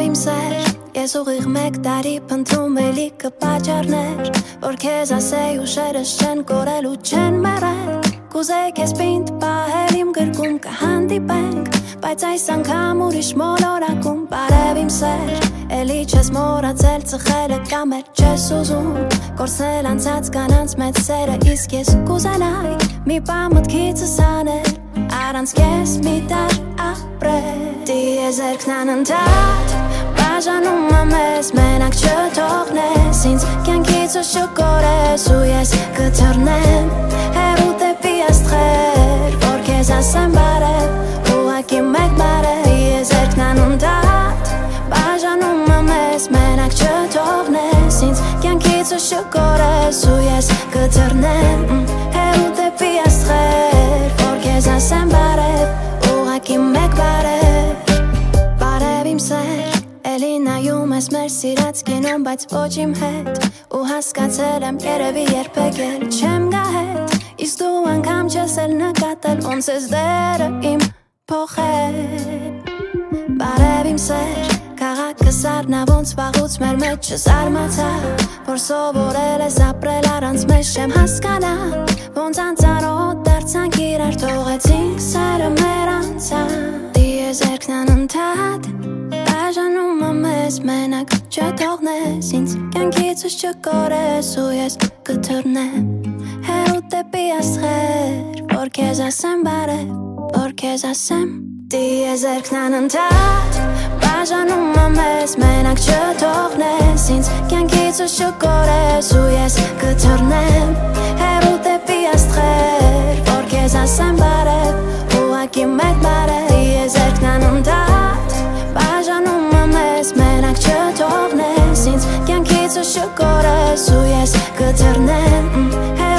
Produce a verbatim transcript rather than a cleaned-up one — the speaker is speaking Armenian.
իմ սեր Ես ուղիղ մեկ տարի փնտրում էի լիքը պատճառներ Որ քեզ ասեի ուշերս չեն կորել ու չեն մեռել Կուզեի քեզ պինդ պահել իմ գրկում կհանդիպենք Բայց այս անգամ ուրիշ մոլորակում Բարև իմ սեր Էլի չես մոռացել ծխելը կամ էլ չես ուզում Կորցնել անցած կանանց մեծ սերը իսկ ես կուզենայի Մի բան մտքիցս անել Առանց քեզ մի տար ապրել Տիեզերքն անընդհատ Բաժանում է մեզ մենակ չթողնես Ինձ կյանքիցս չկորես ու ես կթռնեմ Հեռու դեպի աստղեր Որ քեզ ասեմ բարև Ուղղակի մեկ բարև Տիեզերքն անընդհատ Բաժանում է մեզ մենակ չթողնես Ինձ կյանքիցս չկորես ու ես կթռնեմ Հեռու դեպի աստղեր Որ քեզ ասեմ բարև Ուղղակի մեկ բարև Բարև իմ սեր Էլի նայում ես մեր սիրած կինոն բայց ոչ իմ հետ Ու հասկացել եմ երևի երբեք էլ չեմ գա հետ Իսկ դու անգամ չես էլ նկատել ոնց ես դերը իմ փոխել Բարև իմ սեր Քաղաքը սառնա ոնց վաղուց մեր մեջ չզարմացա Որ սովորել ես ապրել առանց մեզ չեմ հասկանա Ոնց անծանոթ դարձանք իրար թողեցինք սերը մեր անցան Տիեզերքն անընդհատ Բաժանում է մեզ մենակ չթողնես Ինձ կյանքիցս չկորես ու ես կթռնեմ Հեռու դեպի աստղեր Որ քեզ ասեմ բարև Որ քեզ ասեմ Տիեզերքն անընդհատ Բաժանում է մեզ մենակ չթողնես Ինձ կյանքիցս չկորես ու ես կթռնեմ Հեռու դեպի աստղեր Որ քեզ ասեմ բարև Ուղղակի մեկ բարև Տիեզերքն անընդհատ Բաժանում է մեզ մենակ չթողնես Ինձ կյանքիցս չկորես ու ես կթռնեմ